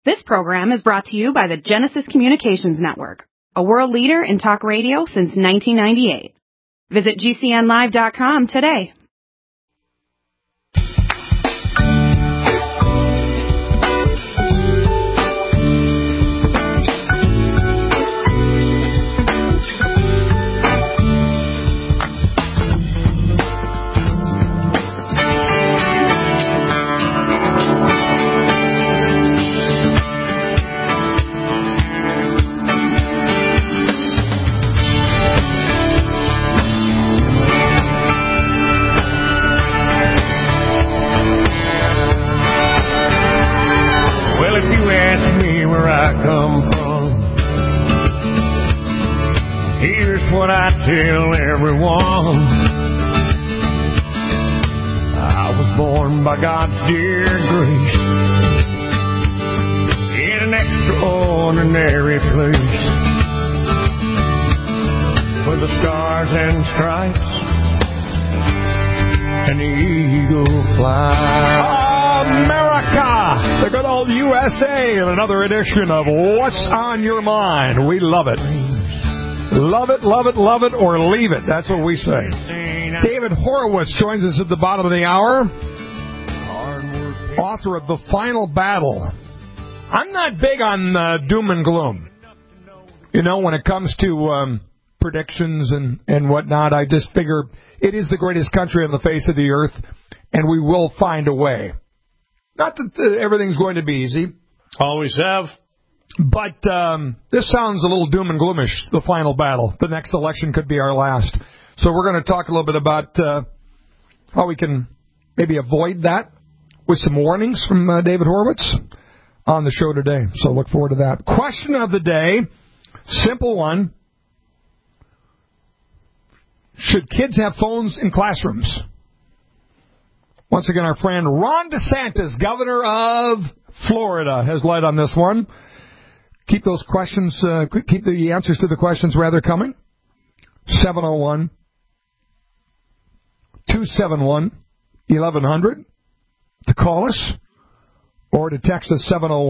This program is brought to you by the Genesis Communications Network, a world leader in talk radio since 1998. Visit GCNlive.com today. What I tell everyone, I was born by God's dear grace in an extraordinary place with the stars and stripes and the eagle flies. America, the good old USA, and another edition of What's on Your Mind. We love it. Love it, love it, love it, or leave it. That's what we say. David Horowitz joins us at the bottom of the hour. Author of The Final Battle. I'm not big on doom and gloom. You know, when it comes to predictions and whatnot, I just figure it is the greatest country on the face of the earth, and we will find a way. Not that everything's going to be easy. Always have. But this sounds a little doom and gloomish, the final battle. The next election could be our last. So we're going to talk a little bit about how we can maybe avoid that with some warnings from David Horowitz on the show today. So look forward to that. Question of the day, simple one. Should kids have phones in classrooms? Once again, our friend Ron DeSantis, governor of Florida, has light on this one. Keep those questions, keep the answers to the questions rather coming. 701-271-1100 to call us or to text us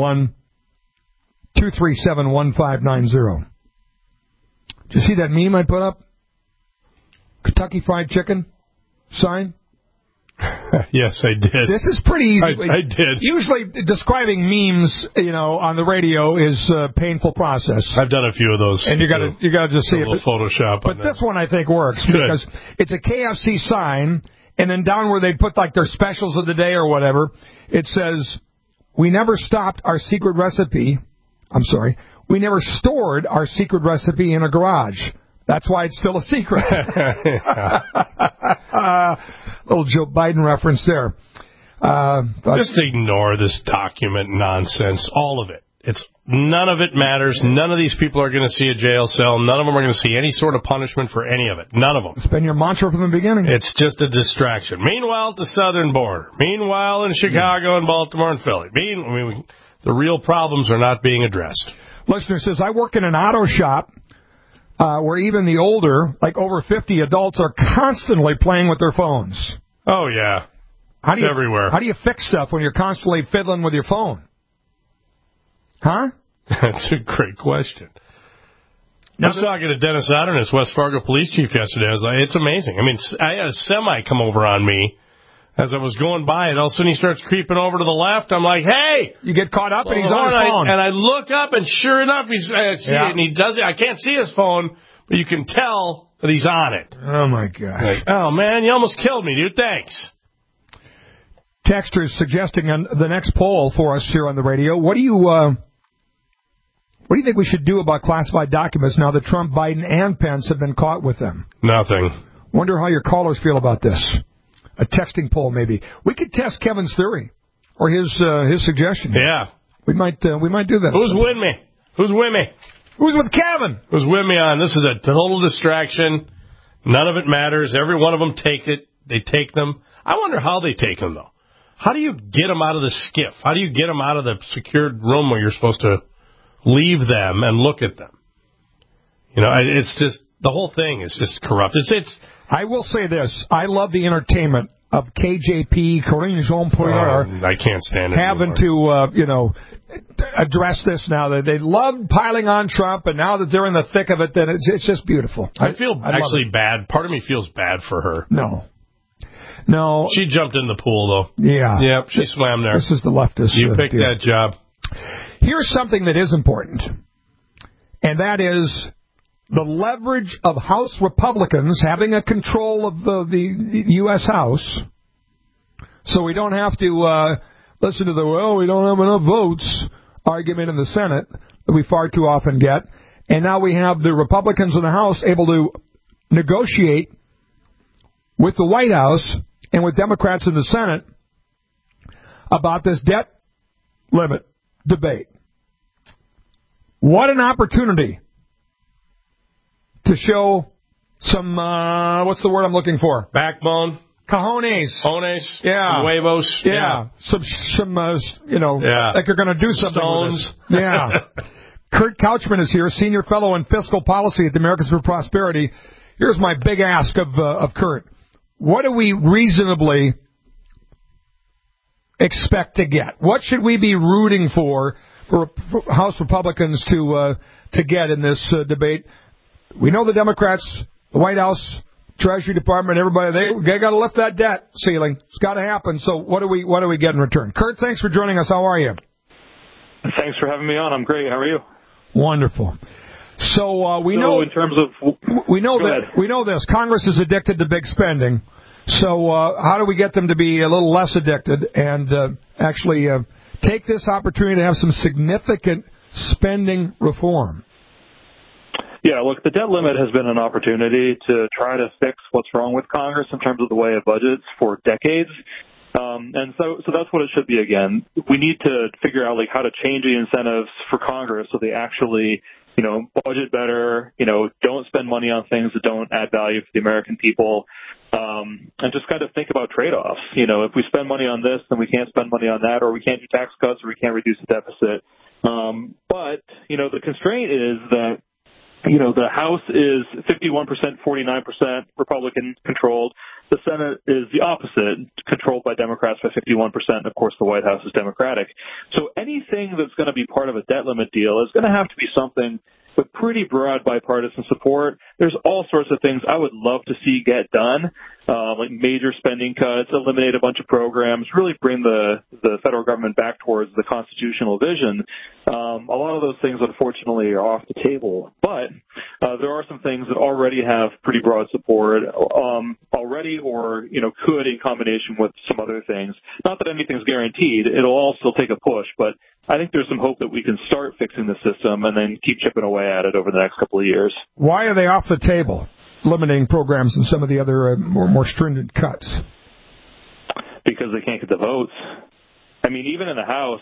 701-237-1590. Did you see that meme I put up? Kentucky Fried Chicken sign? Yes, I did. This is pretty easy. I did. Usually, describing memes, on the radio is a painful process. I've done a few of those, and you got to just see it. Photoshop. But this one I think works because it's a KFC sign, and then down where they put like their specials of the day or whatever, it says, "We never stopped our secret recipe. I'm sorry, we never stored our secret recipe in a garage. That's why it's still a secret." Little Joe Biden reference there. Just ignore this document nonsense. All of it. None of it matters. None of these people are going to see a jail cell. None of them are going to see any sort of punishment for any of it. None of them. It's been your mantra from the beginning. It's just a distraction. Meanwhile, at the southern border. Meanwhile, in Chicago and Baltimore and Philly. The real problems are not being addressed. Listener says, I work in an auto shop where even the older, like over 50 adults, are constantly playing with their phones. Oh, yeah. It's everywhere. How do you fix stuff when you're constantly fiddling with your phone? Huh? That's a great question. I was talking to Dennis Otterness, West Fargo police chief, yesterday. I was like, it's amazing. I mean, I had a semi come over on me as I was going by, and all of a sudden he starts creeping over to the left. I'm like, hey! You get caught up, and he's on his phone. And I look up, and sure enough, and he does it. I can't see his phone, but you can tell that he's on it. Oh, my God. Like, oh, man, you almost killed me, dude. Thanks. Texter is suggesting the next poll for us here on the radio. What do you think we should do about classified documents now that Trump, Biden, and Pence have been caught with them? Nothing. Wonder how your callers feel about this. A texting poll, maybe. We could test Kevin's theory or his suggestion. Yeah, we might do that. Who's with me? Who's with Kevin? Who's with me on this? Is a total distraction. None of it matters. Every one of them take it. They take them. I wonder how they take them though. How do you get them out of the skiff? How do you get them out of the secured room where you're supposed to leave them and look at them? It's just the whole thing is just corrupt. I will say this. I love the entertainment of KJP, Karine Jean-Pierre. I can't stand it having anymore. to, address this now. They loved piling on Trump, and now that they're in the thick of it, then it's just beautiful. I feel actually bad. Part of me feels bad for her. No. She jumped in the pool, though. Yeah. Yep, she swam there. This is the leftist. You picked that job. Here's something that is important, and that is the leverage of House Republicans having a control of the U.S. House, so we don't have to listen to we don't have enough votes argument in the Senate that we far too often get. And now we have the Republicans in the House able to negotiate with the White House and with Democrats in the Senate about this debt limit debate. What an opportunity to show some, what's the word I'm looking for? Backbone. Cojones. Yeah. Huevos. Yeah. Some like you're going to do something Stones. with this. Yeah. Kurt Couchman is here, Senior Fellow in Fiscal Policy at the Americans for Prosperity. Here's my big ask of Kurt. What do we reasonably expect to get? What should we be rooting for House Republicans to get in this debate? We know the Democrats, the White House, Treasury Department, everybody, they got to lift that debt ceiling. It's got to happen. So what do we get in return? Kurt, thanks for joining us. How are you? Thanks for having me on. I'm great. How are you? Wonderful. So we know in terms of we know this. Congress is addicted to big spending. So how do we get them to be a little less addicted and actually take this opportunity to have some significant spending reform? Yeah, look, the debt limit has been an opportunity to try to fix what's wrong with Congress in terms of the way of budgets for decades. And so that's what it should be again. We need to figure out how to change the incentives for Congress so they actually, budget better, don't spend money on things that don't add value for the American people. And just kind of think about trade-offs. If we spend money on this, then we can't spend money on that, or we can't do tax cuts, or we can't reduce the deficit. But the constraint is that the House is 51%, 49% Republican controlled. The Senate is the opposite, controlled by Democrats by 51%. And of course, the White House is Democratic. So anything that's going to be part of a debt limit deal is going to have to be something with pretty broad bipartisan support. There's all sorts of things I would love to see get done, like major spending cuts, eliminate a bunch of programs, really bring the federal government back towards the constitutional vision. A lot of those things, unfortunately, are off the table. But there are some things that already have pretty broad support already, or could in combination with some other things. Not that anything's guaranteed; it'll all still take a push, but I think there's some hope that we can start fixing the system and then keep chipping away at it over the next couple of years. Why are they off the table, limiting programs and some of the other more stringent cuts? Because they can't get the votes. I mean, even in the House,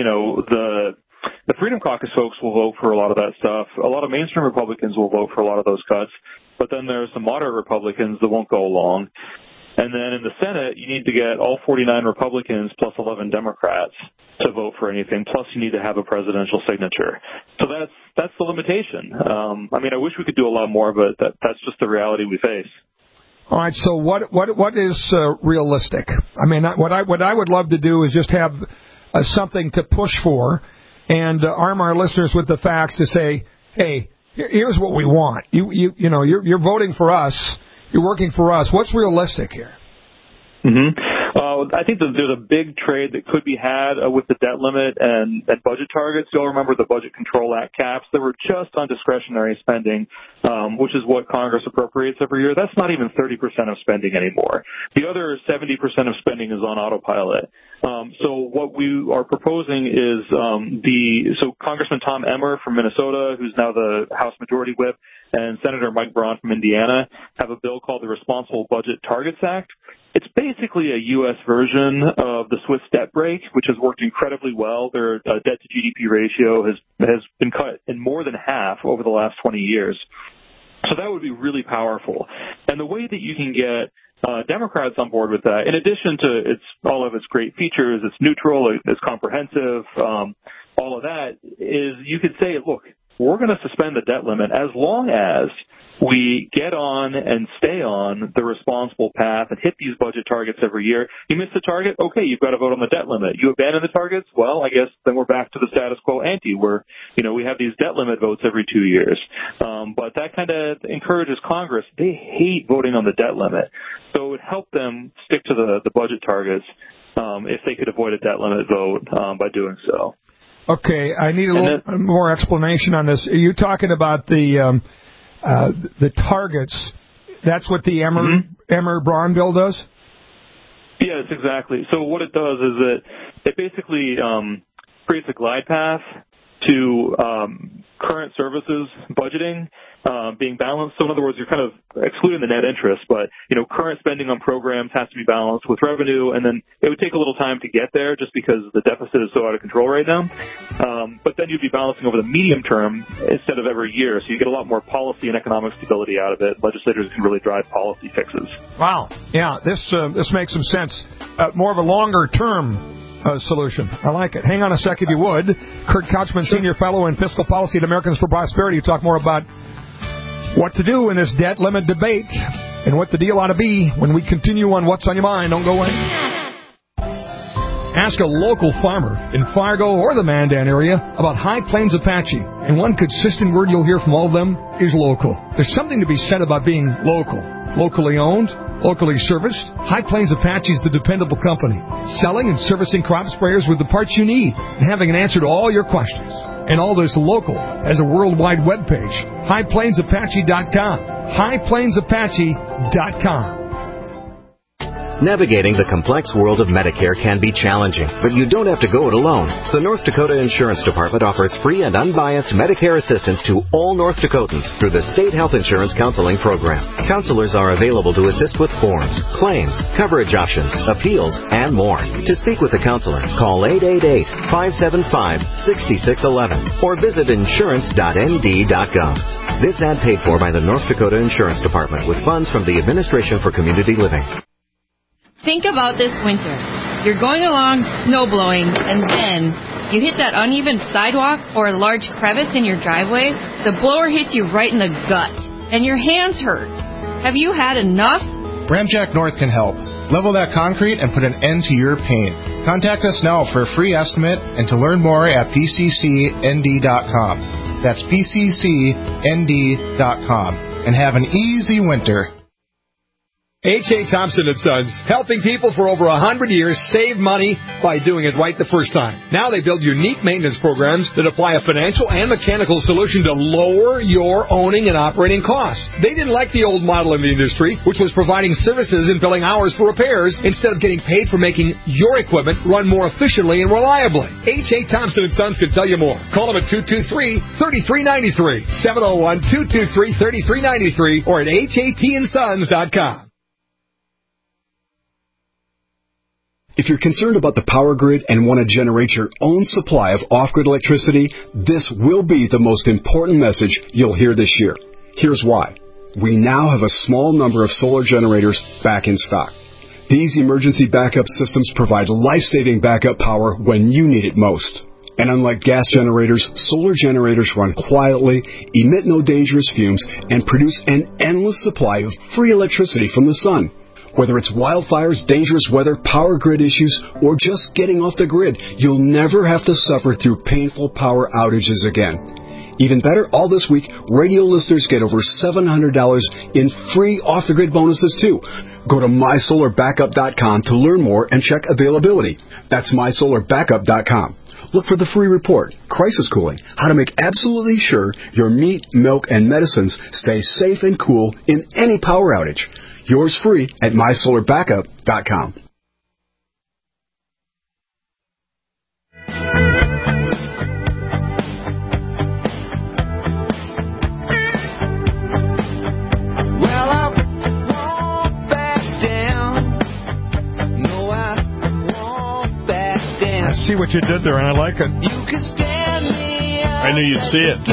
the Freedom Caucus folks will vote for a lot of that stuff. A lot of mainstream Republicans will vote for a lot of those cuts. But then there's some moderate Republicans that won't go along. And then in the Senate, you need to get all 49 Republicans plus 11 Democrats to vote for anything. Plus, you need to have a presidential signature. So that's the limitation. I wish we could do a lot more, but that's just the reality we face. All right. So what is realistic? I mean, what I would love to do is just have something to push for, and arm our listeners with the facts to say, hey, here's what we want. You're voting for us. You're working for us. What's realistic here? Mm-hmm. I think that there's a big trade that could be had with the debt limit and budget targets. You'll remember the Budget Control Act caps that were just on discretionary spending, which is what Congress appropriates every year. That's not even 30% of spending anymore. The other 70% of spending is on autopilot. So what we are proposing is Congressman Tom Emmer from Minnesota, who's now the House Majority Whip, and Senator Mike Braun from Indiana have a bill called the Responsible Budget Targets Act. It's basically a U.S. version of the Swiss debt brake, which has worked incredibly well. Their debt-to-GDP ratio has been cut in more than half over the last 20 years. So that would be really powerful. And the way that you can get Democrats on board with that, in addition to all of its great features, it's neutral, it's comprehensive, all of that, is you could say, look, we're going to suspend the debt limit as long as we get on and stay on the responsible path and hit these budget targets every year. You miss the target, okay, you've got to vote on the debt limit. You abandon the targets, well, I guess then we're back to the status quo ante where, we have these debt limit votes every 2 years. But that kind of encourages Congress. They hate voting on the debt limit. So it would help them stick to the budget targets if they could avoid a debt limit vote by doing so. Okay, I need a little more explanation on this. Are you talking about the targets? That's what the Emmer-Braun bill does? Yes, exactly. So what it does is that it basically creates a glide path to current services budgeting being balanced. So in other words, you're kind of excluding the net interest, but, current spending on programs has to be balanced with revenue, and then it would take a little time to get there just because the deficit is so out of control right now. But then you'd be balancing over the medium term instead of every year, so you get a lot more policy and economic stability out of it. Legislators can really drive policy fixes. Wow. Yeah, this makes some sense. More of a longer-term solution. I like it. Hang on a sec, if you would. Kurt Couchman, Senior Fellow in Fiscal Policy at Americans for Prosperity, to talk more about what to do in this debt limit debate and what the deal ought to be when we continue on What's on Your Mind. Don't go away. Ask a local farmer in Fargo or the Mandan area about High Plains Apache, and one consistent word you'll hear from all of them is local. There's something to be said about being local. Locally owned, locally serviced, High Plains Apache is the dependable company, selling and servicing crop sprayers with the parts you need and having an answer to all your questions. And all this local has a worldwide webpage, highplainsapache.com, highplainsapache.com. Navigating the complex world of Medicare can be challenging, but you don't have to go it alone. The North Dakota Insurance Department offers free and unbiased Medicare assistance to all North Dakotans through the State Health Insurance Counseling Program. Counselors are available to assist with forms, claims, coverage options, appeals, and more. To speak with a counselor, call 888-575-6611 or visit insurance.nd.gov. This ad paid for by the North Dakota Insurance Department with funds from the Administration for Community Living. Think about this winter. You're going along snowblowing, and then you hit that uneven sidewalk or a large crevice in your driveway. The blower hits you right in the gut, and your hands hurt. Have you had enough? Ramjack North can help. Level that concrete and put an end to your pain. Contact us now for a free estimate and to learn more at pccnd.com. That's pccnd.com. And have an easy winter. H.A. Thompson & Sons, helping people for over 100 years save money by doing it right the first time. Now they build unique maintenance programs that apply a financial and mechanical solution to lower your owning and operating costs. They didn't like the old model in the industry, which was providing services and billing hours for repairs instead of getting paid for making your equipment run more efficiently and reliably. H.A. Thompson & Sons can tell you more. Call them at 223-3393, 701-223-3393, or at hatsons.com. If you're concerned about the power grid and want to generate your own supply of off-grid electricity, this will be the most important message you'll hear this year. Here's why. We now have a small number of solar generators back in stock. These emergency backup systems provide life-saving backup power when you need it most. And unlike gas generators, solar generators run quietly, emit no dangerous fumes, and produce an endless supply of free electricity from the sun. Whether it's wildfires, dangerous weather, power grid issues, or just getting off the grid, you'll never have to suffer through painful power outages again. Even better, all this week, radio listeners get over $700 in free off-the-grid bonuses, too. Go to mysolarbackup.com to learn more and check availability. That's mysolarbackup.com. Look for the free report, Crisis Cooling, how to make absolutely sure your meat, milk, and medicines stay safe and cool in any power outage. Yours free at mysolarbackup.com. Well, I won't back down. No, I won't back down. I see what you did there, and I like it. You can stand me up. I knew you'd see it.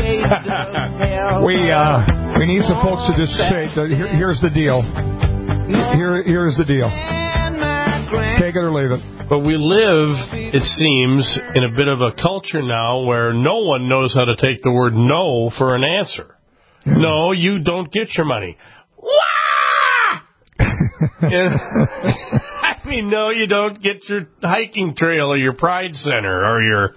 We need some folks to just say, here's the deal. Here's the deal. Take it or leave it. But we live, it seems, in a bit of a culture now where no one knows how to take the word no for an answer. No, you don't get your money. I mean, no, you don't get your hiking trail or your Pride Center or your,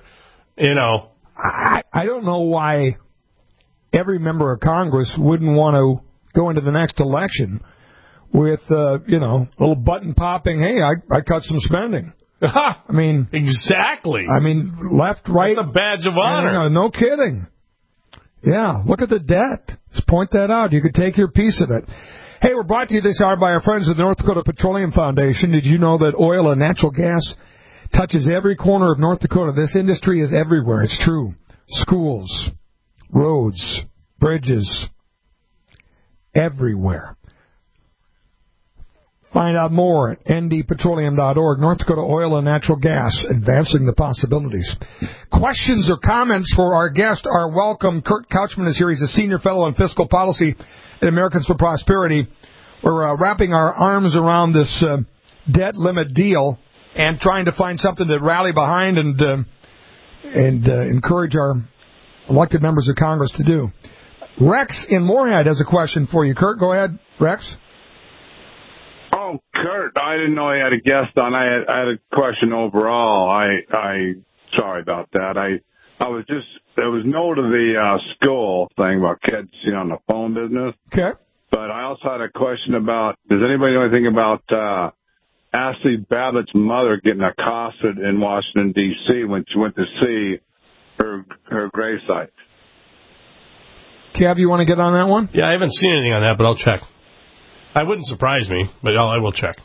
I don't know why every member of Congress wouldn't want to go into the next election with, a little button popping, hey, I cut some spending. I mean... Exactly. I mean, left, right... That's a badge of honor. No kidding. Yeah, look at the debt. Just point that out. You could take your piece of it. Hey, we're brought to you this hour by our friends at the North Dakota Petroleum Foundation. Did you know that oil and natural gas touches every corner of North Dakota? This industry is everywhere. It's true. Schools, roads, bridges, everywhere. Find out more at ndpetroleum.org. North Dakota Oil and Natural Gas, advancing the possibilities. Questions or comments for our guest are welcome. Kurt Couchman is here. He's a senior fellow in fiscal policy at Americans for Prosperity. We're wrapping our arms around this debt limit deal and trying to find something to rally behind and encourage our elected members of Congress to do. Rex in Moorhead has a question for you. Kurt, go ahead, Rex. Oh, Kurt, I didn't know I had a guest on. I had a question overall. I sorry about that. I was just, there was no to the school thing about kids, on the phone business. Okay. But I also had a question about, does anybody know anything about Ashley Babbitt's mother getting accosted in Washington, D.C. when she went to see her gravesite? Kev, you want to get on that one? Yeah, I haven't seen anything on that, but I'll check. I wouldn't surprise me, but I will check.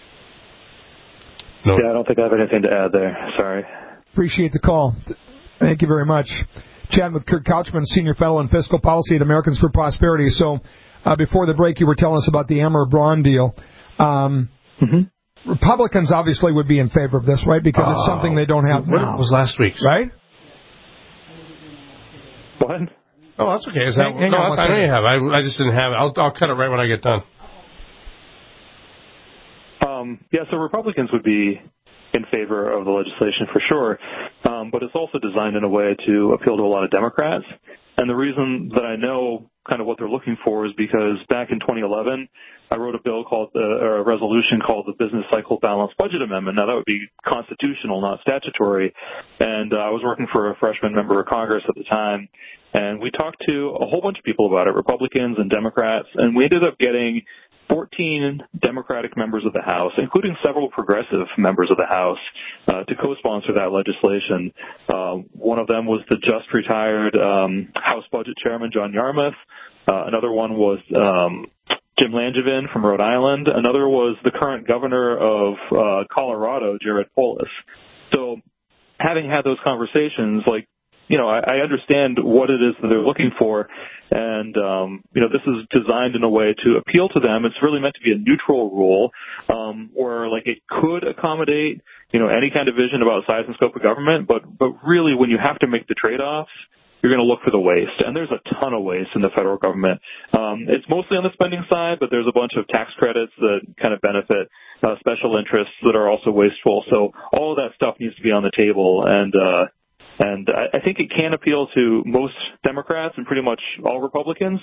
No. Yeah, I don't think I have anything to add there. Sorry. Appreciate the call. Thank you very much. Chatting with Kurt Couchman, Senior Fellow in Fiscal Policy at Americans for Prosperity. So before the break, you were telling us about the Emmer-Braun deal. Republicans obviously would be in favor of this, right? Because it's something they don't have now. It was last week's. Right? What? Oh, that's okay. I know you have. I just didn't have it. I'll cut it right when I get done. So Republicans would be in favor of the legislation for sure, but it's also designed in a way to appeal to a lot of Democrats. And the reason that I know kind of what they're looking for is because back in 2011, I wrote a bill or a resolution called the Business Cycle Balanced Budget Amendment. Now, that would be constitutional, not statutory. And I was working for a freshman member of Congress at the time, and we talked to a whole bunch of people about it, Republicans and Democrats, and we ended up getting 14 Democratic members of the House, including several progressive members of the House, to co-sponsor that legislation. One of them was the just retired House Budget Chairman, John Yarmuth. Another one was Jim Langevin from Rhode Island. Another was the current governor of Colorado, Jared Polis. So having had those conversations, I understand what it is that they're looking for, and, this is designed in a way to appeal to them. It's really meant to be a neutral rule, where, it could accommodate, any kind of vision about size and scope of government, but really when you have to make the trade-offs, you're going to look for the waste. And there's a ton of waste in the federal government. It's mostly on the spending side, but there's a bunch of tax credits that kind of benefit special interests that are also wasteful. So all of that stuff needs to be on the table, and I think it can appeal to most Democrats and pretty much all Republicans.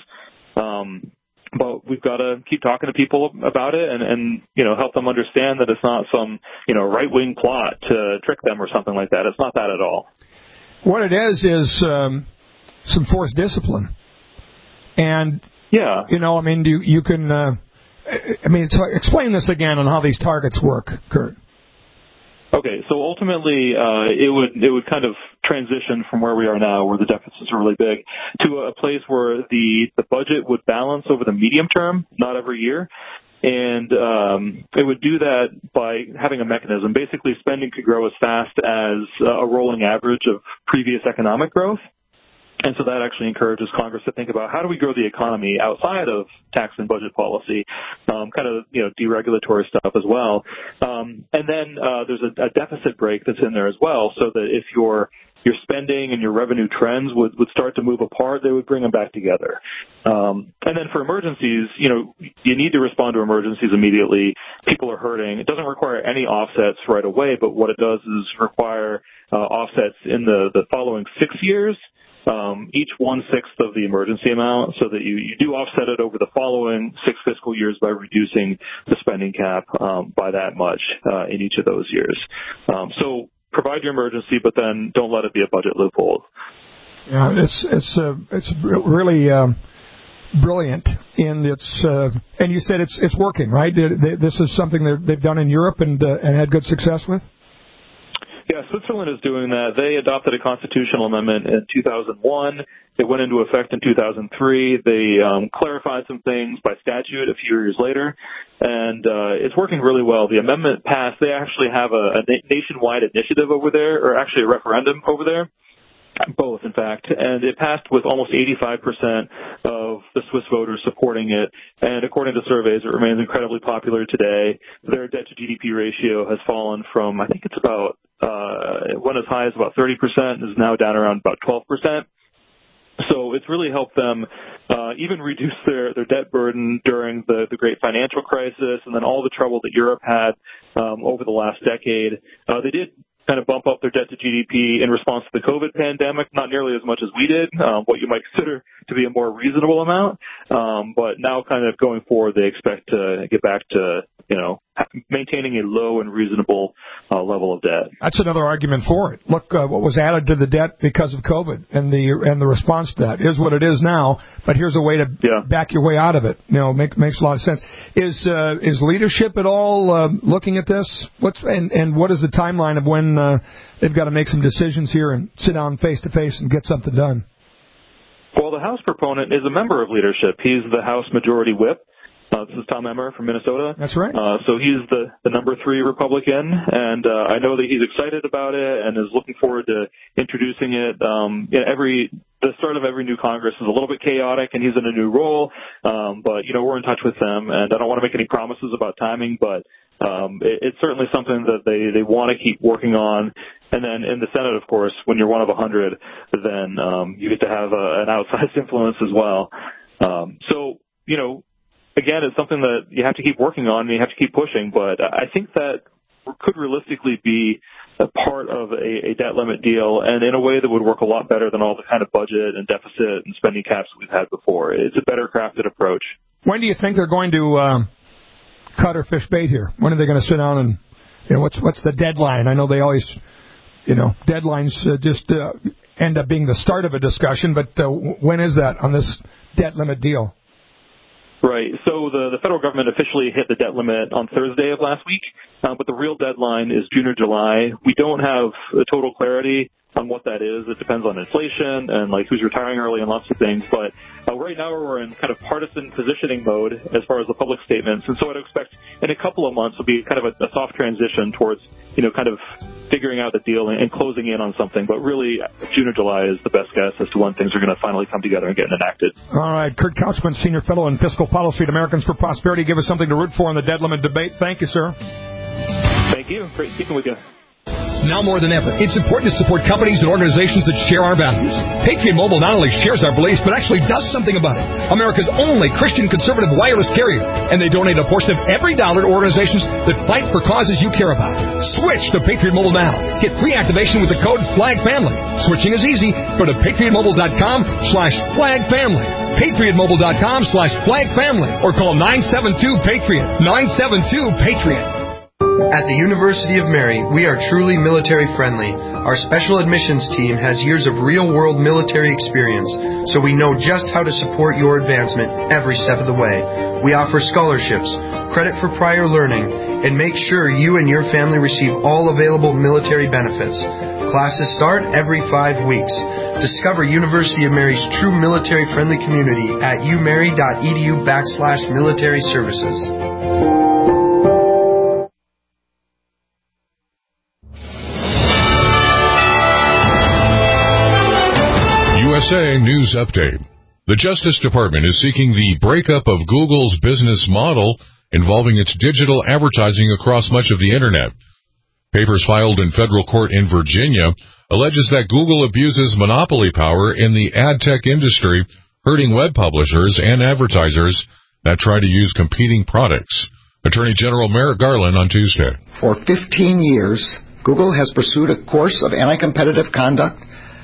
But we've got to keep talking to people about it and help them understand that it's not some, right-wing plot to trick them or something like that. It's not that at all. What it is some forced discipline. And, yeah, you can, explain this again on how these targets work, Kurt. Okay, so ultimately, it would kind of transition from where we are now, where the deficits are really big, to a place where the budget would balance over the medium term, not every year. And it would do that by having a mechanism. Basically, spending could grow as fast as a rolling average of previous economic growth. And so that actually encourages Congress to think about how do we grow the economy outside of tax and budget policy, deregulatory stuff as well. And then there's a deficit break that's in there as well, so that if your spending and your revenue trends would start to move apart, they would bring them back together. And then for emergencies, you need to respond to emergencies immediately. People are hurting. It doesn't require any offsets right away, but what it does is require offsets in the following 6 years. each 1/6 of the emergency amount, so that you do offset it over the following 6 fiscal years by reducing the spending cap by that much in each of those years. So provide your emergency, but then don't let it be a budget loophole. Yeah, it's really brilliant, and and you said it's working, right? This is something that they've done in Europe and had good success with. Yeah, Switzerland is doing that. They adopted a constitutional amendment in 2001. It went into effect in 2003. They clarified some things by statute a few years later, and it's working really well. The amendment passed. They actually have a nationwide initiative over there, or actually a referendum over there. Both, in fact, and it passed with almost 85% of the Swiss voters supporting it, and according to surveys, it remains incredibly popular today. Their debt-to-GDP ratio has fallen from, I think it's about, went as high as about 30%, is now down around about 12%. So it's really helped them even reduce their debt burden during the great financial crisis and then all the trouble that Europe had over the last decade. They did kind of bump up their debt to GDP in response to the COVID pandemic, not nearly as much as we did, what you might consider to be a more reasonable amount. But now kind of going forward, they expect to get back to, maintaining a low and reasonable level of debt. That's another argument for it. Look, what was added to the debt because of COVID and the response to that is what it is now, but here's a way to back your way out of it. Makes a lot of sense. Is leadership at all looking at this? What is the timeline of when they've got to make some decisions here and sit down face to face and get something done? Well, the House proponent is a member of leadership. He's the House Majority Whip. This is Tom Emmer from Minnesota. That's right. So he's the number 3 Republican, and I know that he's excited about it and is looking forward to introducing it. The start of every new Congress is a little bit chaotic, and he's in a new role. But we're in touch with them, and I don't want to make any promises about timing, but it's certainly something that they want to keep working on. And then in the Senate, of course, when you're one of 100, then you get to have an outsized influence as well. Again, it's something that you have to keep working on and you have to keep pushing, but I think that could realistically be a part of a debt limit deal, and in a way that would work a lot better than all the kind of budget and deficit and spending caps we've had before. It's a better crafted approach. When do you think they're going to cut or fish bait here? When are they going to sit down and, what's the deadline? I know they always, deadlines just end up being the start of a discussion, but when is that on this debt limit deal? Right. So the federal government officially hit the debt limit on Thursday of last week, but the real deadline is June or July. We don't have total clarity on what that is. It depends on inflation and who's retiring early and lots of things. But right now we're in kind of partisan positioning mode as far as the public statements, and so I'd expect in a couple of months will be kind of a soft transition towards kind of figuring out the deal and closing in on something. But really, June or July is the best guess as to when things are going to finally come together and get enacted. All right. Kurt Couchman, Senior Fellow in Fiscal Policy at Americans for Prosperity. Give us something to root for in the debt limit debate. Thank you, sir. Thank you. Great speaking with you. Now more than ever, it's important to support companies and organizations that share our values. Patriot Mobile not only shares our beliefs, but actually does something about it. America's only Christian conservative wireless carrier. And they donate a portion of every dollar to organizations that fight for causes you care about. Switch to Patriot Mobile now. Get free activation with the code FLAGFAMILY. Switching is easy. Go to patriotmobile.com/FLAGFAMILY. patriotmobile.com/FLAGFAMILY. Or call 972-PATRIOT. 972-PATRIOT. At the University of Mary, we are truly military friendly. Our special admissions team has years of real-world military experience, so we know just how to support your advancement every step of the way. We offer scholarships, credit for prior learning, and make sure you and your family receive all available military benefits. Classes start every 5 weeks. Discover University of Mary's true military-friendly community at umary.edu/military services. USA News Update. The Justice Department is seeking the breakup of Google's business model involving its digital advertising across much of the Internet. Papers filed in federal court in Virginia alleges that Google abuses monopoly power in the ad tech industry, hurting web publishers and advertisers that try to use competing products. Attorney General Merrick Garland on Tuesday. For 15 years, Google has pursued a course of anti-competitive conduct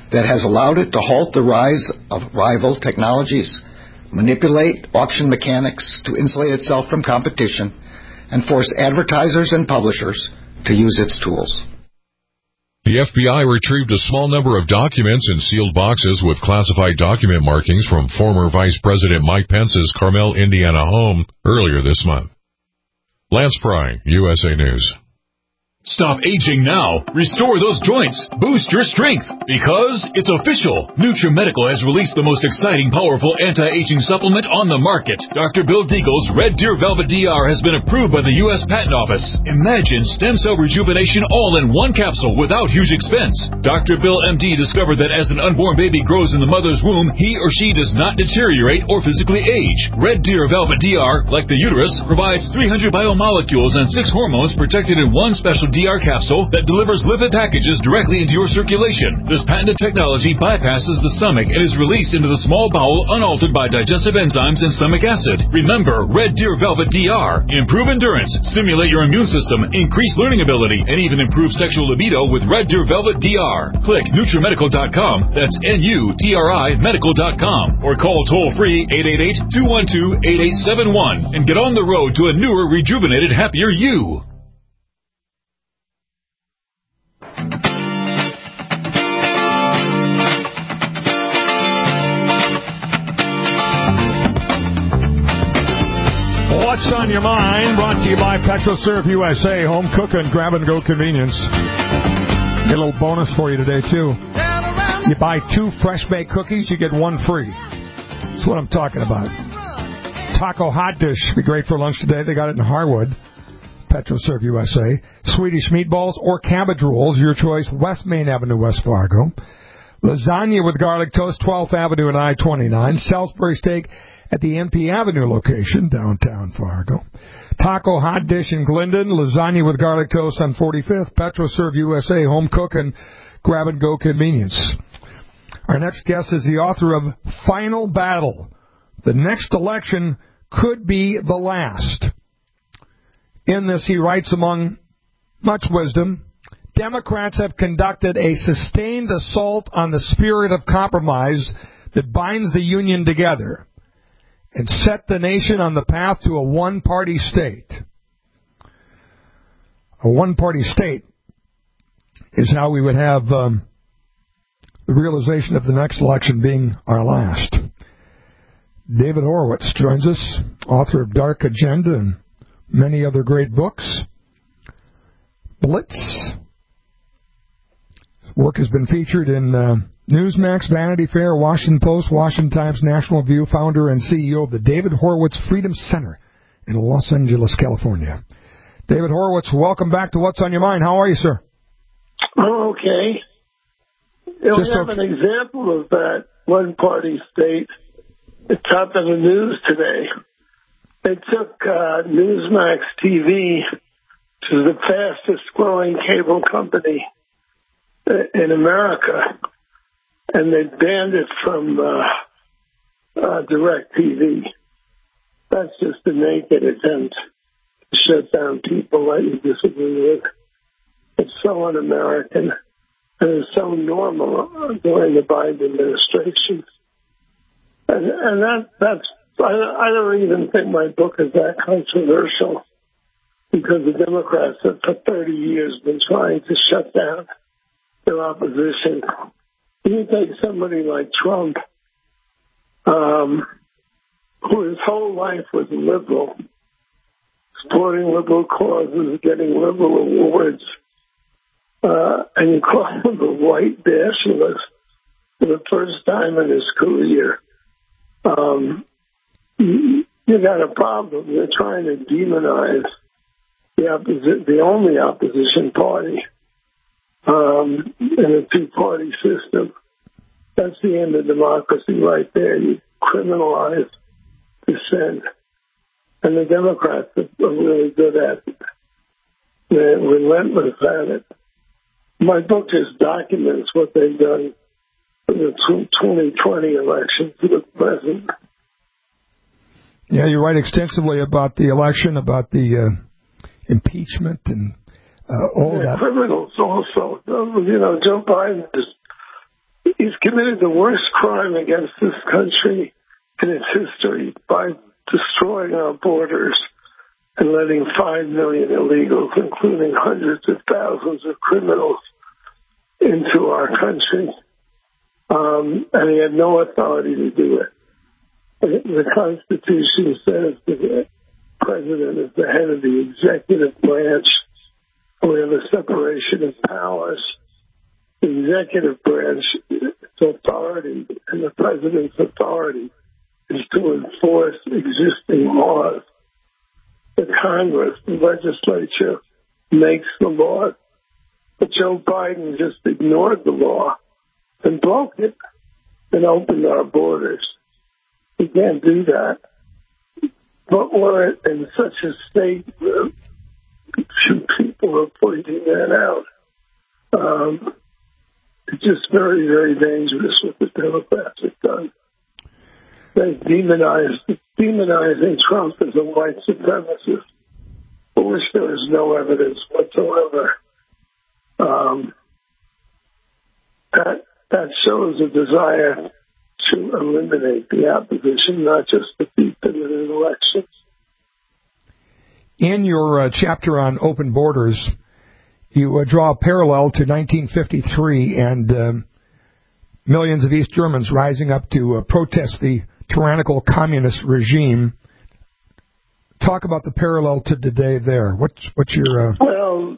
that has allowed it to halt the rise of rival technologies, manipulate auction mechanics to insulate itself from competition, and force advertisers and publishers to use its tools. The FBI retrieved a small number of documents in sealed boxes with classified document markings from former Vice President Mike Pence's Carmel, Indiana home earlier this month. Lance Pry, USA News. Stop aging now. Restore those joints. Boost your strength. Because it's official. NutriMedical has released the most exciting, powerful anti-aging supplement on the market. Dr. Bill Deagle's Red Deer Velvet DR has been approved by the U.S. Patent Office. Imagine stem cell rejuvenation all in one capsule without huge expense. Dr. Bill MD discovered that as an unborn baby grows in the mother's womb, he or she does not deteriorate or physically age. Red Deer Velvet DR, like the uterus, provides 300 biomolecules and 6 hormones protected in one special DR capsule that delivers lipid packages directly into your circulation. This patented technology bypasses the stomach and is released into the small bowel unaltered by digestive enzymes and stomach acid. Remember, Red Deer Velvet DR. Improve endurance, stimulate your immune system, increase learning ability, and even improve sexual libido with Red Deer Velvet DR. Click NutriMedical.com, that's NUTRI Medical.com, or call toll-free 888-212-8871 and get on the road to a newer, rejuvenated, happier you. What's on your mind? Brought to you by PetroServe USA, home cooking, grab and go convenience. Get a little bonus for you today too. You buy 2 fresh baked cookies, you get 1 free. That's what I'm talking about. Taco hot dish be great for lunch today. They got it in Harwood. PetroServe USA. Swedish meatballs or cabbage rolls, your choice. West Main Avenue, West Fargo. Lasagna with garlic toast, 12th Avenue and I-29. Salisbury steak at the NP Avenue location, downtown Fargo. Taco hot dish in Glendon. Lasagna with garlic toast on 45th. PetroServe USA, home cooking, grab and go convenience. Our next guest is the author of Final Battle. The next election could be the last. In this, he writes, among much wisdom, Democrats have conducted a sustained assault on the spirit of compromise that binds the Union together and set the nation on the path to a one-party state. A one-party state is how we would have the realization of the next election being our last. David Horowitz joins us, author of Dark Agenda and many other great books. Blitz. Work has been featured in Newsmax, Vanity Fair, Washington Post, Washington Times, National Review, founder and CEO of the David Horowitz Freedom Center in Los Angeles, California. David Horowitz, welcome back to What's on Your Mind. How are you, sir? Oh, okay. We have an example of that one-party state. It's up in the news today. They took Newsmax TV, which is the fastest-growing cable company in America, and they banned it from DirecTV. That's just a naked attempt to shut down people that you disagree with. It's so un-American, and it's so normal during the Biden administration. And that's I don't even think my book is that controversial, because the Democrats have for 30 years been trying to shut down their opposition. You take somebody like Trump, who his whole life was liberal, supporting liberal causes, getting liberal awards, and you call him a white nationalist for the first time in his career. You got a problem. You're trying to demonize the only opposition party in a two-party system. That's the end of democracy right there. You criminalize dissent. And the Democrats are really good at it. They're relentless at it. My book just documents what they've done in the 2020 election to the present. Yeah, you write extensively about the election, about the impeachment and all that. Criminals also. You know, Joe Biden is he's committed the worst crime against this country in its history by destroying our borders and letting 5 million illegals, including hundreds of thousands of criminals, into our country. And he had no authority to do it. The Constitution says the president is the head of the executive branch. We have a separation of powers. The executive branch, its authority, and the president's authority is to enforce existing laws. The Congress, the legislature, makes the law. But Joe Biden just ignored the law and broke it and opened our borders. We can't do that. But we're in such a state where few people are pointing that out. It's just very, very dangerous what the Democrats have done. They've demonizing Trump as a white supremacist, for which there is no evidence whatsoever. That shows a desire to eliminate the opposition, not just defeat them in elections. In your chapter on open borders, you draw a parallel to 1953 and millions of East Germans rising up to protest the tyrannical communist regime. Talk about the parallel to today there. What's your... Well,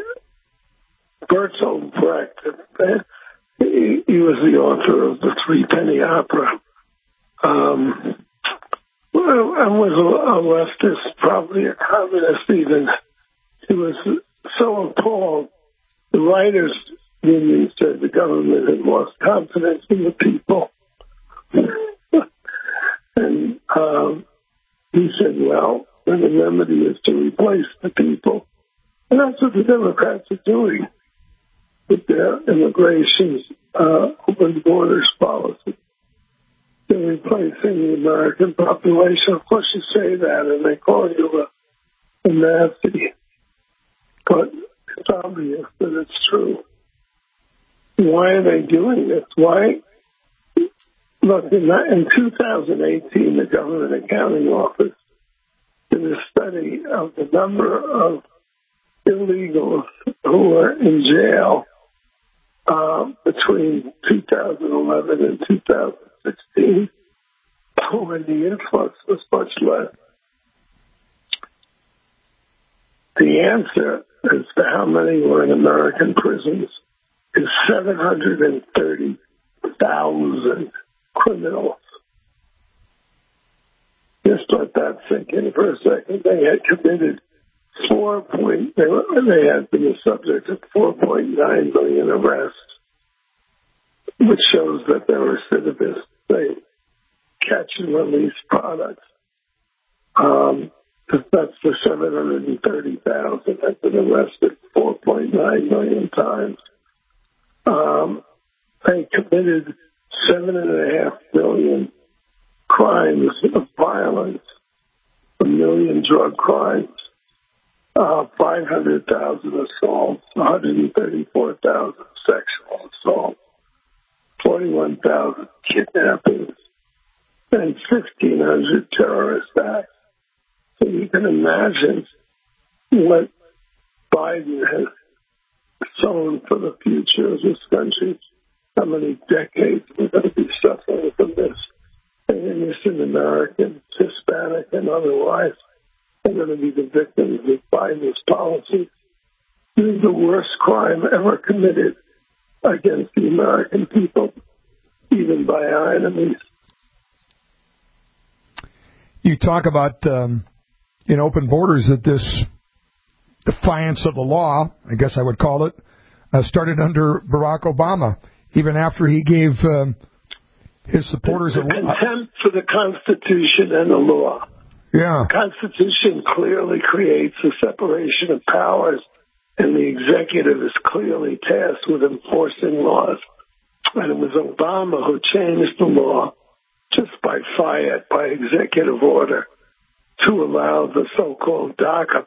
Bertolt Brecht, he was the author of the Three Penny Opera. Well, I was a leftist, probably a communist even. He was so appalled. The writers' union said the government had lost confidence in the people. And he said, well, then the remedy is to replace the people. And that's what the Democrats are doing with their immigration open borders policy. They're replacing the American population. Of course, you say that, and they call you a Nazi. But it's obvious that it's true. Why are they doing this? Why? Look, in 2018, the Government Accounting Office did a study of the number of illegals who were in jail between 2011 and 2016, when the influx was much less. The answer as to how many were in American prisons is 730,000 criminals. Just let that sink in for a second. They had committed they had been the subject of 4.9 million arrests, which shows that they're recidivists. They catch and release products. That's the 730,000 that have been arrested 4.9 million times. They committed 7.5 million crimes of violence, 1 million drug crimes, 500,000 assaults, 134,000 sexual assaults, 41,000 kidnappings, and 1,500 terrorist acts. So you can imagine what Biden has sown for the future of this country, how many decades we're going to be suffering from this. And innocent Americans, Hispanic and otherwise, are going to be the victims of Biden's policy. This is the worst crime ever committed against the American people, even by our enemies. You talk about in open borders that this defiance of the law, I guess I would call it, started under Barack Obama, even after he gave his supporters a contempt for the Constitution and the law. Yeah. The Constitution clearly creates a separation of powers, and the executive is clearly tasked with enforcing laws. And it was Obama who changed the law just by fiat, by executive order, to allow the so-called DACA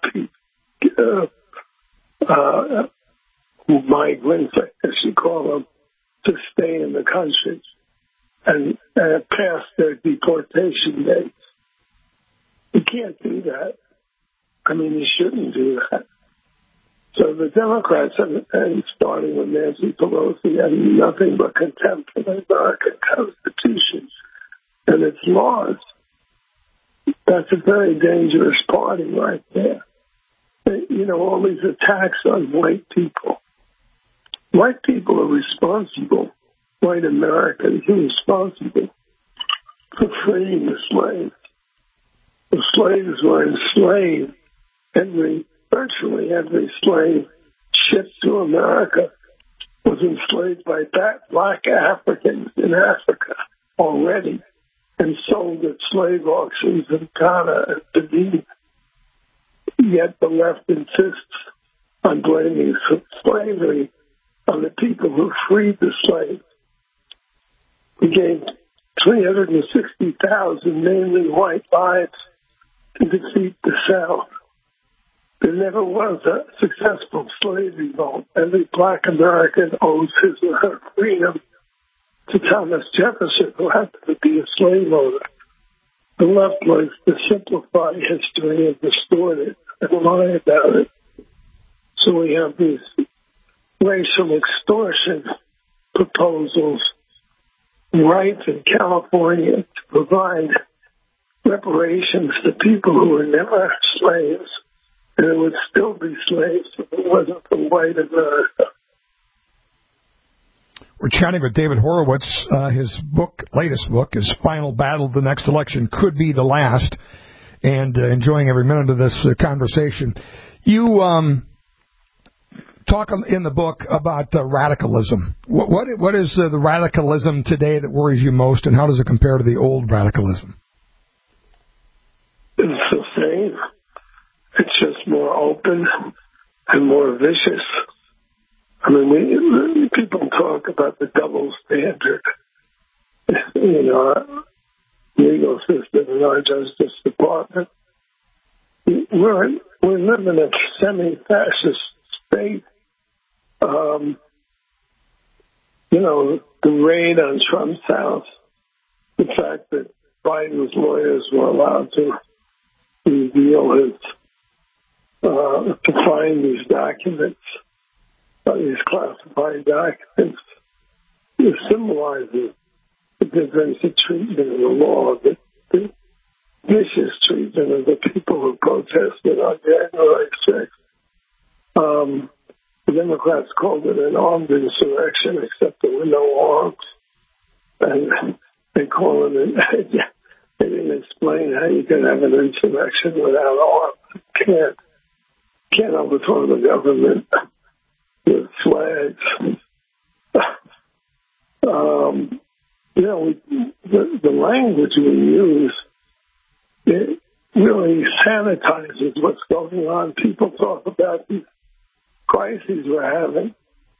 migrants, as you call them, to stay in the country and past their deportation dates. You can't do that. I mean, you shouldn't do that. So the Democrats, and starting with Nancy Pelosi, have nothing but contempt for the American Constitution and its laws. That's a very dangerous party right there. You know, all these attacks on white people. White people are responsible. White Americans are responsible for freeing the slaves. The slaves were enslaved. Virtually every slave shipped to America was enslaved by black Africans in Africa already and sold at slave auctions in Ghana and Benin. Yet the left insists on blaming slavery on the people who freed the slaves. We gave 360,000 mainly white lives to defeat the South. There never was a successful slave revolt. Every black American owes his or her freedom to Thomas Jefferson, who happened to be a slave owner. The left likes to simplify history and distort it and lie about it. So we have these racial extortion proposals right in California to provide reparations to people who were never slaves, and it would still be slaves if it wasn't for white America. We're chatting with David Horowitz. His latest book, is Final Battle, The Next Election Could Be the Last, and enjoying every minute of this conversation. You talk in the book about radicalism. What is the radicalism today that worries you most, and how does it compare to the old radicalism? It's the same. It's just more open and more vicious. I mean, people talk about the double standard in our legal system and our Justice Department. We live in a semi-fascist state. The raid on Trump's house, the fact that Biden's lawyers were allowed to reveal to find these documents, these classified documents, it symbolizes the difference in treatment of the law, the vicious treatment of the people who protested on January 6th. The Democrats called it an armed insurrection, except there were no arms. And they call it they didn't explain how you can have an insurrection without arms. Can't overthrow the government with flags. The language we use, it really sanitizes what's going on. People talk about these crises we're having.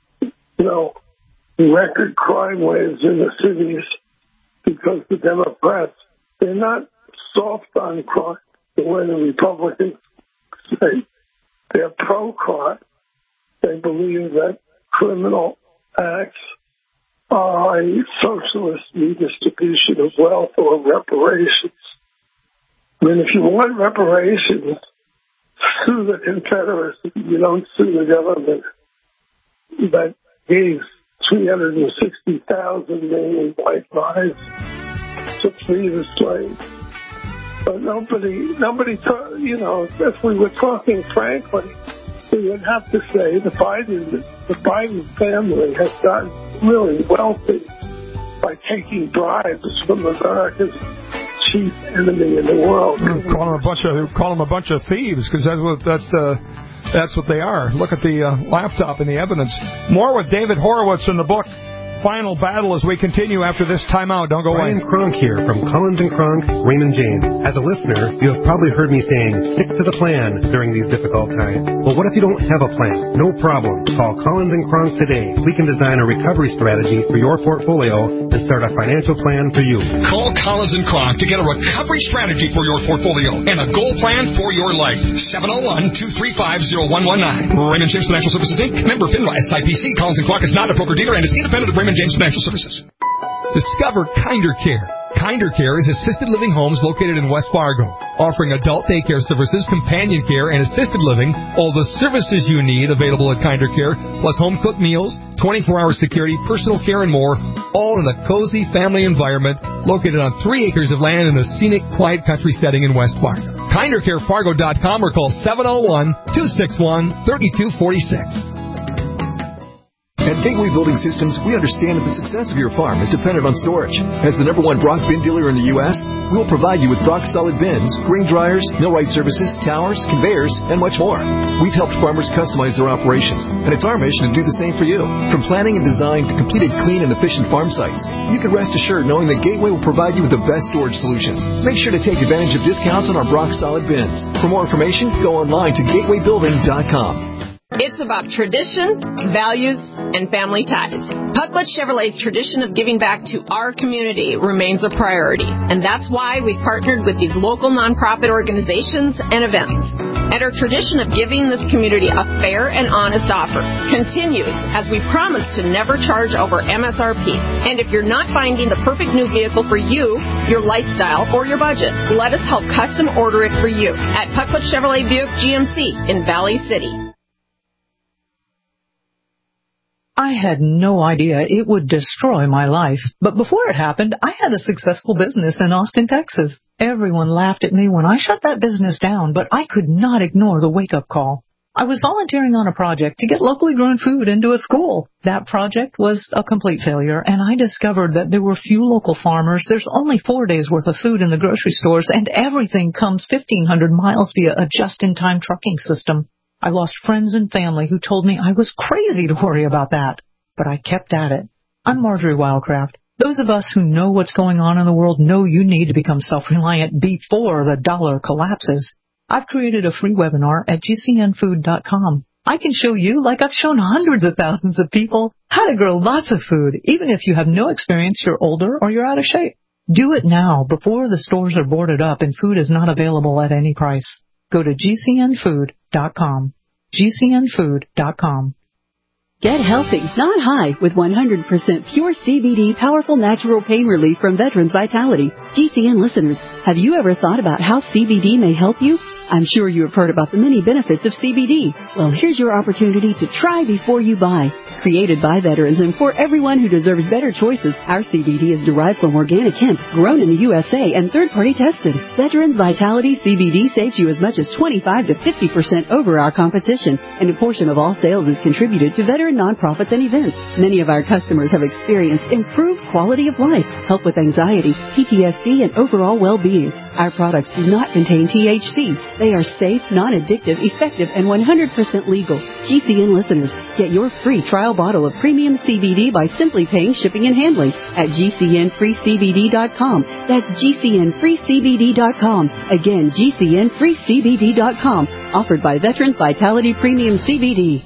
Record crime waves in the cities because the Democrats, they're not soft on crime the way the Republicans say. They're pro-crime. They believe that criminal acts are a socialist redistribution of wealth or reparations. I mean, if you want reparations, sue the Confederacy. You don't sue the government that gave 360,000 mainly white lives to free the slaves. But nobody, if we were talking frankly, we would have to say the Biden family has gotten really wealthy by taking bribes from America's chief enemy in the world. Call them a bunch of thieves, because that's what they are. Look at the laptop and the evidence. More with David Horowitz in the book Final Battle as we continue after this timeout. Don't go away. Brian Kronk here from Collins & Kronk, Raymond James. As a listener, you have probably heard me saying, stick to the plan during these difficult times. Well, what if you don't have a plan? No problem. Call Collins & Kronk today. We can design a recovery strategy for your portfolio and start a financial plan for you. Call Collins & Kronk to get a recovery strategy for your portfolio and a goal plan for your life. 701-235-0119. Raymond James Financial Services, Inc. Member FINRA SIPC. Collins & Kronk is not a broker-dealer and is independent of Raymond Raymond James Financial Services. Discover Kinder Care. Kinder Care is assisted living homes located in West Fargo, offering adult daycare services, companion care, and assisted living. All the services you need available at Kinder Care, plus home-cooked meals, 24-hour security, personal care, and more, all in a cozy family environment located on 3 acres of land in a scenic, quiet country setting in West Fargo. KinderCareFargo.com or call 701-261-3246. At Gateway Building Systems, we understand that the success of your farm is dependent on storage. As the #1 Brock bin dealer in the U.S., we will provide you with Brock solid bins, grain dryers, millwright services, towers, conveyors, and much more. We've helped farmers customize their operations, and it's our mission to do the same for you. From planning and design to completed clean and efficient farm sites, you can rest assured knowing that Gateway will provide you with the best storage solutions. Make sure to take advantage of discounts on our Brock solid bins. For more information, go online to gatewaybuilding.com. It's about tradition, values, and family ties. Pucklet Chevrolet's tradition of giving back to our community remains a priority, and that's why we partnered with these local nonprofit organizations and events. And our tradition of giving this community a fair and honest offer continues as we promise to never charge over MSRP. And if you're not finding the perfect new vehicle for you, your lifestyle, or your budget, let us help custom order it for you at Pucklet Chevrolet Buick GMC in Valley City. I had no idea it would destroy my life. But before it happened, I had a successful business in Austin, Texas. Everyone laughed at me when I shut that business down, but I could not ignore the wake-up call. I was volunteering on a project to get locally grown food into a school. That project was a complete failure, and I discovered that there were few local farmers. There's only 4 days' worth of food in the grocery stores, and everything comes 1,500 miles via a just-in-time trucking system. I lost friends and family who told me I was crazy to worry about that, but I kept at it. I'm Marjorie Wildcraft. Those of us who know what's going on in the world know you need to become self-reliant before the dollar collapses. I've created a free webinar at gcnfood.com. I can show you, like I've shown hundreds of thousands of people, how to grow lots of food, even if you have no experience, you're older, or you're out of shape. Do it now, before the stores are boarded up and food is not available at any price. Go to gcnfood.com. gcnfood.com. Get healthy, not high, with 100% pure CBD powerful natural pain relief from Veterans Vitality. GCN listeners, have you ever thought about how CBD may help you? I'm sure you have heard about the many benefits of CBD. Well, here's your opportunity to try before you buy. Created by veterans and for everyone who deserves better choices, our CBD is derived from organic hemp, grown in the USA, and third-party tested. Veterans Vitality CBD saves you as much as 25 to 50% over our competition, and a portion of all sales is contributed to veteran nonprofits and events. Many of our customers have experienced improved quality of life, help with anxiety, PTSD, and overall well-being. Our products do not contain THC. They are safe, non-addictive, effective, and 100% legal. GCN listeners, get your free trial bottle of premium CBD by simply paying shipping and handling at GCNFreeCBD.com. That's GCNFreeCBD.com. Again, GCNFreeCBD.com. Offered by Veterans Vitality Premium CBD.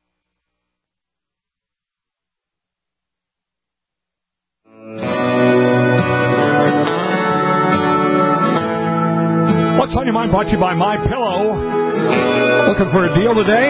What's on your mind? Brought to you by MyPillow. Looking for a deal today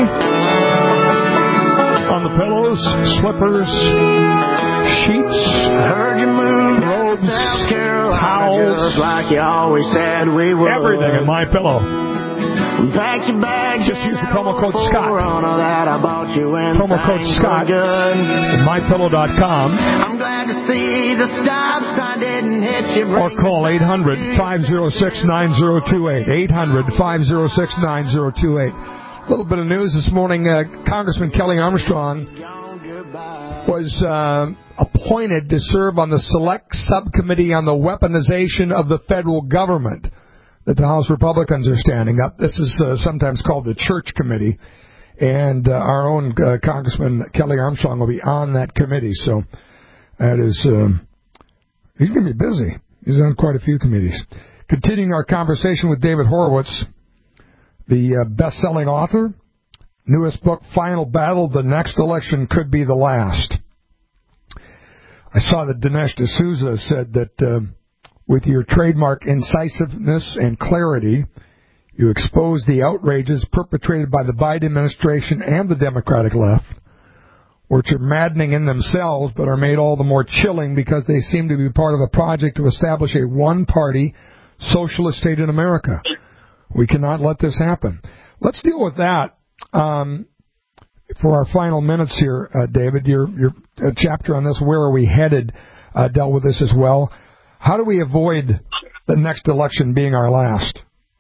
on the pillows, slippers, sheets, robes, towels, just like you always said we would. Everything at MyPillow. Pack your bags. Just use the promo code Scott. Promo code Scott at MyPillow.com. I'm glad to see the stop sign didn't hit you. Or call 800-506-9028. 800-506-9028. A little bit of news this morning. Congressman Kelly Armstrong was appointed to serve on the Select Subcommittee on the Weaponization of the Federal Government that the House Republicans are standing up. This is sometimes called the Church Committee, and our own Congressman Kelly Armstrong will be on that committee. So that is, he's going to be busy. He's on quite a few committees. Continuing our conversation with David Horowitz, the best-selling author, newest book, Final Battle, The Next Election Could Be the Last. I saw that Dinesh D'Souza said that with your trademark incisiveness and clarity, you expose the outrages perpetrated by the Biden administration and the Democratic left, which are maddening in themselves, but are made all the more chilling because they seem to be part of a project to establish a one-party socialist state in America. We cannot let this happen. Let's deal with that for our final minutes here, David. Your chapter on this, Where Are We Headed, dealt with this as well. How do we avoid the next election being our last?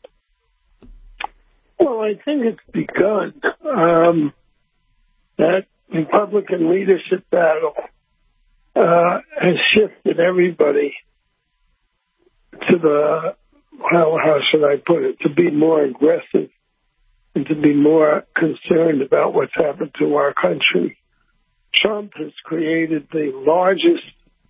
Well, I think it's begun. That Republican leadership battle has shifted everybody to the, how should I put it, to be more aggressive and to be more concerned about what's happened to our country. Trump has created the largest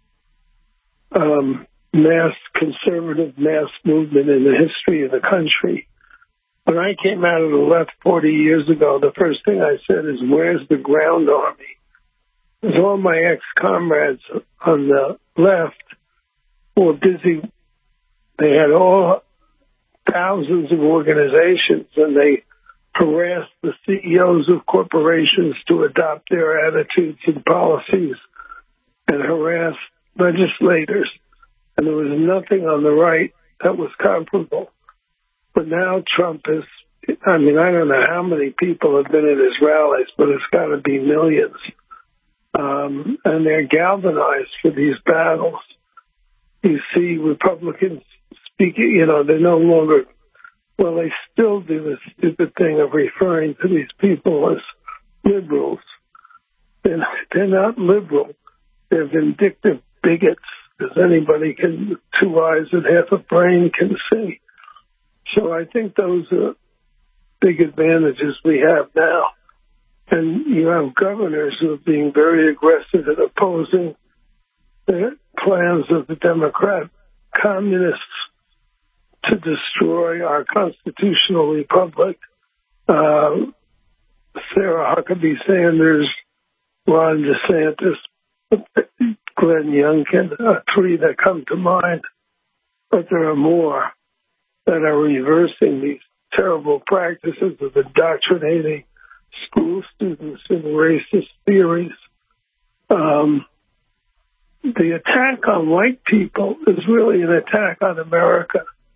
conservative mass movement in the history of the country. When I came out of the left 40 years ago, the first thing I said is, where's the ground army? Because all my ex-comrades on the left were busy. They had all thousands of organizations, and they harassed the CEOs of corporations to adopt their attitudes and policies and harassed legislators. And there was nothing on the right that was comparable. But now Trump is, I don't know how many people have been at his rallies, but it's got to be millions. And they're galvanized for these battles. You see Republicans speaking, they're no longer, well, they still do the stupid thing of referring to these people as liberals. They're not liberal. They're vindictive bigots, as anybody can, 2 eyes and half a brain can see. So I think those are big advantages we have now. And you have governors who are being very aggressive in opposing the plans of the Democrat communists to destroy our constitutional republic. Sarah Huckabee Sanders, Ron DeSantis, Glenn Youngkin, 3 that come to mind. But there are more that are reversing these terrible practices of indoctrinating school students in racist theories. The attack on white people is really an attack on America.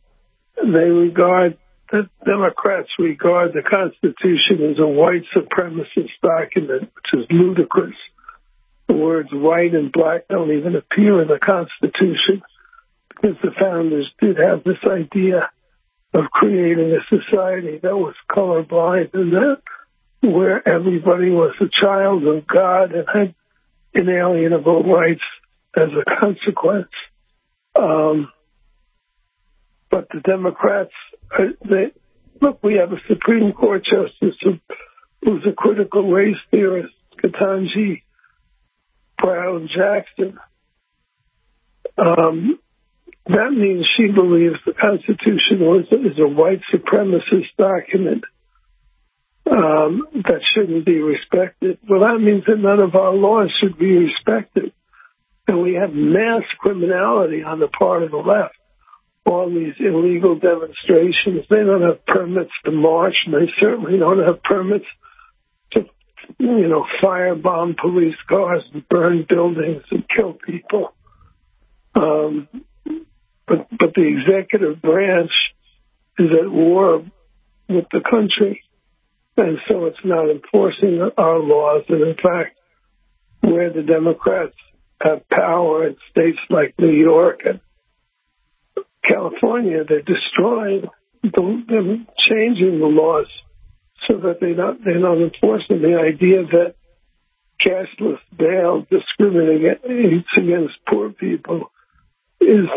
The Democrats regard the Constitution as a white supremacist document, which is ludicrous. The words white and black don't even appear in the Constitution because the founders did have this idea of creating a society that was colorblind and that where everybody was a child of God and had inalienable rights as a consequence. But the Democrats, we have a Supreme Court justice who's a critical race theorist, Ketanji Brown Jackson. That means she believes the Constitution is a white supremacist document that shouldn't be respected. Well, that means that none of our laws should be respected. And we have mass criminality on the part of the left. All these illegal demonstrations, they don't have permits to march, and they certainly don't have permits to, firebomb police cars and burn buildings and kill people. But the executive branch is at war with the country, and so it's not enforcing our laws. And in fact, where the Democrats have power in states like New York and California, they're destroying, they're changing the laws so that they're not enforcing the idea that cashless bail discriminates against poor people is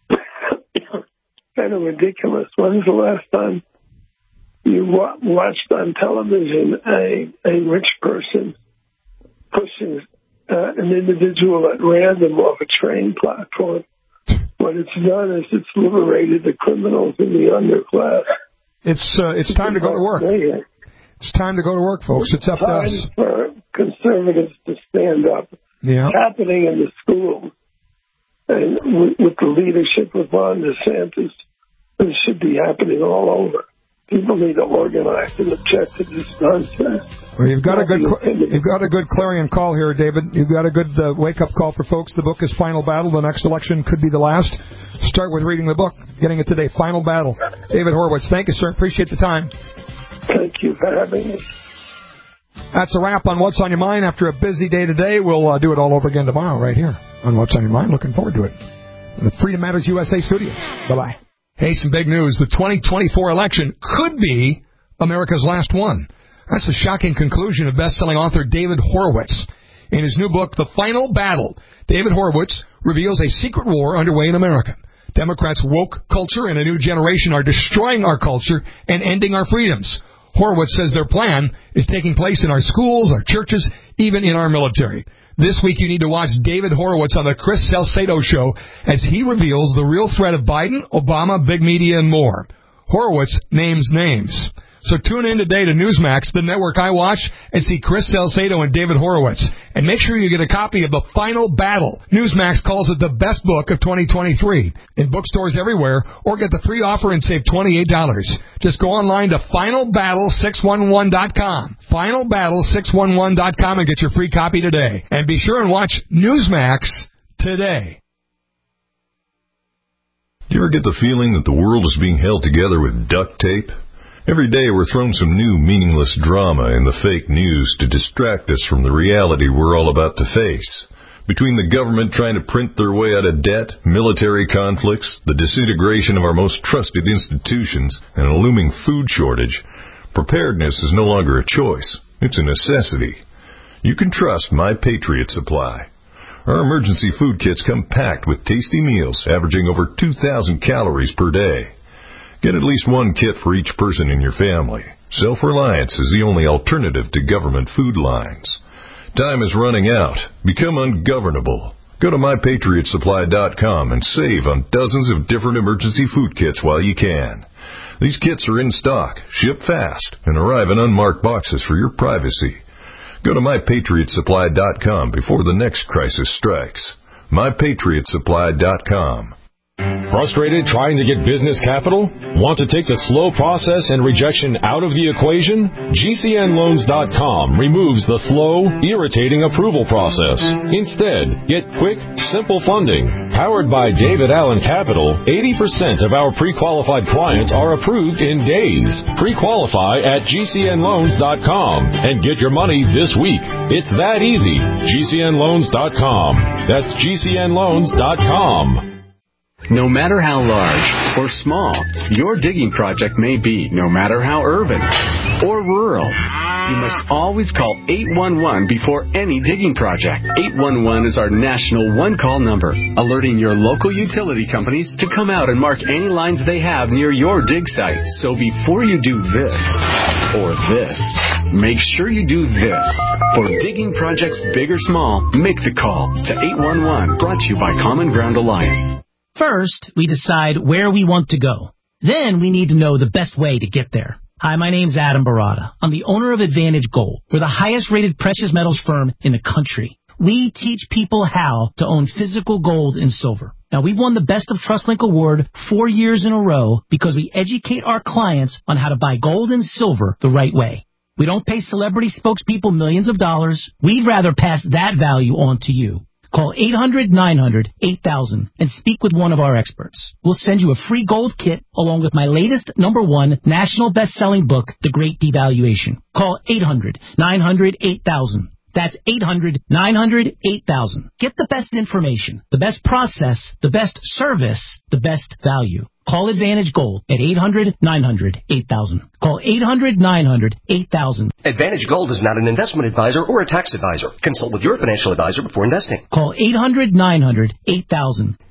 kind of ridiculous. When's the last time you watched on television a rich person pushing an individual at random off a train platform? What it's done is it's liberated the criminals in the underclass. It's time to go to work. It's time to go to work, folks. It's up to us. It's time for conservatives to stand up. Yeah. It's happening in the schools. And with the leadership of Ron DeSantis, it should be happening all over. people need to organize and object to this nonsense. Well, you've got a good clarion call here, David. You've got a good wake-up call for folks. The book is Final Battle. The next election could be the last. Start with reading the book, getting it today. Final Battle. David Horowitz, thank you, sir. Appreciate the time. Thank you for having me. That's a wrap on What's on Your Mind. After a busy day today, we'll do it all over again tomorrow right here on What's on Your Mind. Looking forward to it. The Freedom Matters USA studios. Bye-bye. Hey, some big news. The 2024 election could be America's last one. That's the shocking conclusion of best-selling author David Horowitz. In his new book, The Final Battle, David Horowitz reveals a secret war underway in America. Democrats' woke culture and a new generation are destroying our culture and ending our freedoms. Horowitz says their plan is taking place in our schools, our churches, even in our military. This week you need to watch David Horowitz on the Chris Salcedo Show as he reveals the real threat of Biden, Obama, big media, and more. Horowitz names names. So tune in today to Newsmax, the network I watch, and see Chris Salcedo and David Horowitz. And make sure you get a copy of The Final Battle. Newsmax calls it the best book of 2023. In bookstores everywhere, or get the free offer and save $28. Just go online to FinalBattle611.com. FinalBattle611.com and get your free copy today. And be sure and watch Newsmax today. Do you ever get the feeling that the world is being held together with duct tape? Every day we're thrown some new meaningless drama in the fake news to distract us from the reality we're all about to face. Between the government trying to print their way out of debt, military conflicts, the disintegration of our most trusted institutions, and a looming food shortage, preparedness is no longer a choice. It's a necessity. You can trust My Patriot Supply. Our emergency food kits come packed with tasty meals averaging over 2,000 calories per day. Get at least one kit for each person in your family. Self-reliance is the only alternative to government food lines. Time is running out. Become ungovernable. Go to MyPatriotSupply.com and save on dozens of different emergency food kits while you can. These kits are in stock, ship fast, and arrive in unmarked boxes for your privacy. Go to MyPatriotSupply.com before the next crisis strikes. MyPatriotSupply.com. Frustrated trying to get business capital? Want to take the slow process and rejection out of the equation? GCNLoans.com removes the slow, irritating approval process. Instead, get quick, simple funding. Powered by David Allen Capital, 80% of our pre-qualified clients are approved in days. Pre-qualify at GCNLoans.com and get your money this week. It's that easy. GCNLoans.com. That's GCNLoans.com. No matter how large or small your digging project may be, no matter how urban or rural, you must always call 811 before any digging project. 811 is our national one-call number, alerting your local utility companies to come out and mark any lines they have near your dig site. So before you do this or this, make sure you do this. For digging projects big or small, make the call to 811, brought to you by Common Ground Alliance. First, we decide where we want to go. Then we need to know the best way to get there. Hi, my name's Adam Barada. I'm the owner of Advantage Gold. We're the highest-rated precious metals firm in the country. We teach people how to own physical gold and silver. Now, we've won the Best of TrustLink Award 4 years in a row because we educate our clients on how to buy gold and silver the right way. We don't pay celebrity spokespeople millions of dollars. We'd rather pass that value on to you. Call 800-900-8000 and speak with one of our experts. We'll send you a free gold kit along with my latest #1 national best-selling book, The Great Devaluation. Call 800-900-8000. That's 800-900-8000. Get the best information, the best process, the best service, the best value. Call Advantage Gold at 800-900-8000. Call 800-900-8000. Advantage Gold is not an investment advisor or a tax advisor. Consult with your financial advisor before investing. Call 800-900-8000.